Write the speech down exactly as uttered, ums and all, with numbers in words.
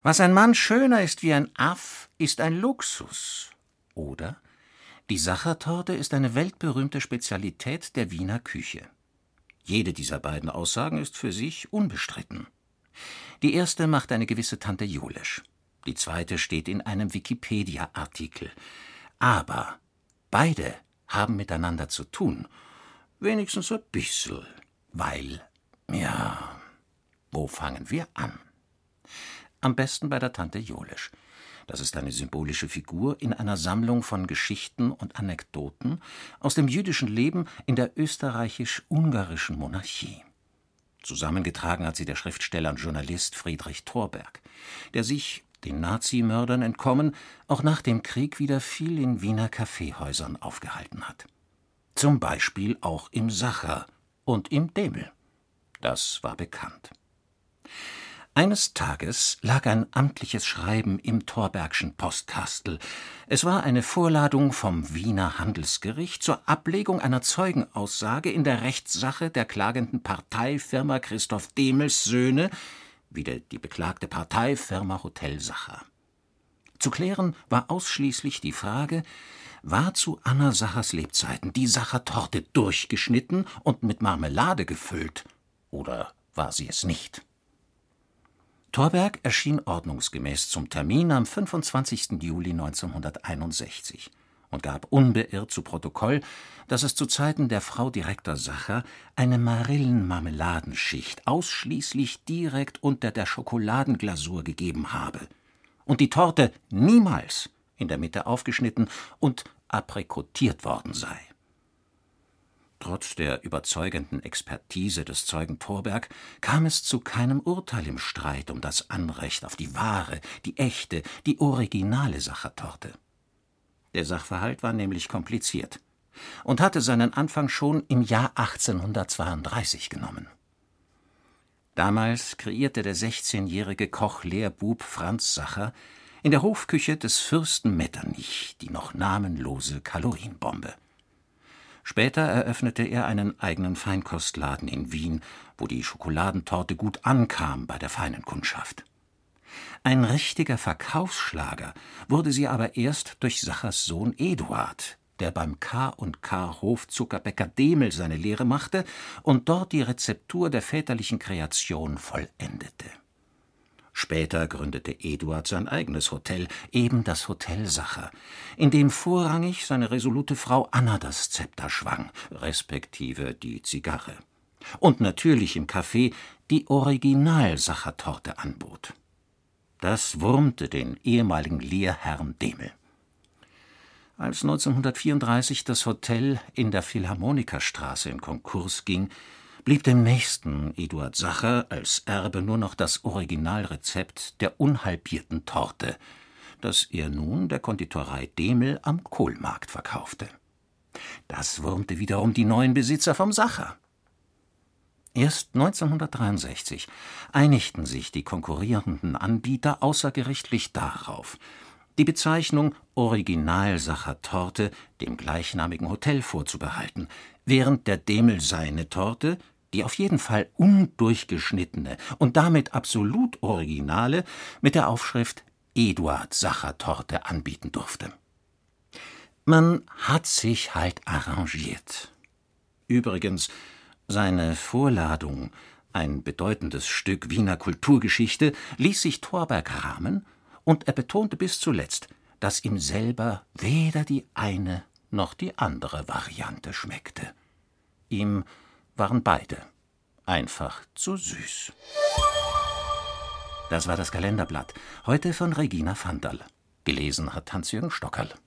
Was ein Mann schöner ist wie ein Aff, ist ein Luxus. Oder die Sachertorte ist eine weltberühmte Spezialität der Wiener Küche. Jede dieser beiden Aussagen ist für sich unbestritten. Die erste macht eine gewisse Tante Julesch. Die zweite steht in einem Wikipedia-Artikel. Aber beide haben miteinander zu tun. Wenigstens ein bissl. Weil, ja, wo fangen wir an? Am besten bei der Tante Julesch. Das ist eine symbolische Figur in einer Sammlung von Geschichten und Anekdoten aus dem jüdischen Leben in der österreichisch-ungarischen Monarchie. Zusammengetragen hat sie der Schriftsteller und Journalist Friedrich Thorberg, der sich, den Nazimördern entkommen, auch nach dem Krieg wieder viel in Wiener Kaffeehäusern aufgehalten hat. Zum Beispiel auch im Sacher und im Demel. Das war bekannt. Eines Tages lag ein amtliches Schreiben im Thorbergschen Postkastel. Es war eine Vorladung vom Wiener Handelsgericht zur Ablegung einer Zeugenaussage in der Rechtssache der klagenden Parteifirma Christoph Demels Söhne, wieder die beklagte Parteifirma Hotel Sacher. Zu klären war ausschließlich die Frage, war zu Anna Sachers Lebzeiten die Sachertorte durchgeschnitten und mit Marmelade gefüllt, oder war sie es nicht? Thorberg erschien ordnungsgemäß zum Termin am fünfundzwanzigsten Juli neunzehnhunderteinundsechzig und gab unbeirrt zu Protokoll, dass es zu Zeiten der Frau Direktor Sacher eine Marillenmarmeladenschicht ausschließlich direkt unter der Schokoladenglasur gegeben habe und die Torte niemals in der Mitte aufgeschnitten und aprikotiert worden sei. Trotz der überzeugenden Expertise des Zeugen Thorberg kam es zu keinem Urteil im Streit um das Anrecht auf die wahre, die echte, die originale Sachertorte. Der Sachverhalt war nämlich kompliziert und hatte seinen Anfang schon im Jahr achtzehnhundertzweiunddreißig genommen. Damals kreierte der sechzehnjährige Koch-Lehrbub Franz Sacher in der Hofküche des Fürsten Metternich die noch namenlose Kalorienbombe. Später eröffnete er einen eigenen Feinkostladen in Wien, wo die Schokoladentorte gut ankam bei der feinen Kundschaft. Ein richtiger Verkaufsschlager wurde sie aber erst durch Sachers Sohn Eduard, der beim K und K Hofzuckerbäcker Demel seine Lehre machte und dort die Rezeptur der väterlichen Kreation vollendete. Später gründete Eduard sein eigenes Hotel, eben das Hotel Sacher, in dem vorrangig seine resolute Frau Anna das Zepter schwang, respektive die Zigarre. Und natürlich im Café die Original-Sachertorte anbot. Das wurmte den ehemaligen Lehrherrn Demel. Als neunzehnhundertvierunddreißig das Hotel in der Philharmonikerstraße in Konkurs ging, blieb dem nächsten Eduard Sacher als Erbe nur noch das Originalrezept der unhalbierten Torte, das er nun der Konditorei Demel am Kohlmarkt verkaufte. Das wurmte wiederum die neuen Besitzer vom Sacher. Erst neunzehnhundertdreiundsechzig einigten sich die konkurrierenden Anbieter außergerichtlich darauf, die Bezeichnung Original-Sacher-Torte dem gleichnamigen Hotel vorzubehalten, während der Demel seine Torte, die auf jeden Fall undurchgeschnittene und damit absolut originale, mit der Aufschrift Eduard Sacher Torte anbieten durfte. Man hat sich halt arrangiert. Übrigens, seine Vorladung, ein bedeutendes Stück Wiener Kulturgeschichte, ließ sich Thorberg rahmen, und er betonte bis zuletzt, dass ihm selber weder die eine noch die andere Variante schmeckte. Ihm waren beide einfach zu süß. Das war das Kalenderblatt, heute von Regina Vandal. Gelesen hat Hans-Jürgen Stockerl.